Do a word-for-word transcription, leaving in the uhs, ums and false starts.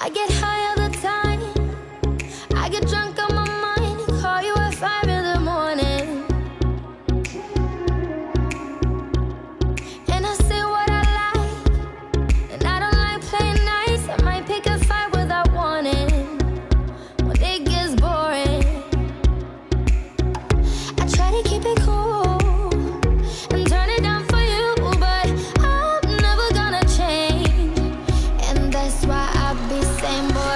I get high all the time. I get drunk on my mind. Call you at five in the morning. And I say what I like. And I don't like playing nice. I might pick a fight without warning. When it gets boring, I try to keep it cool and turn it down for you, but I'm never gonna change. And that's why I be saying, boy,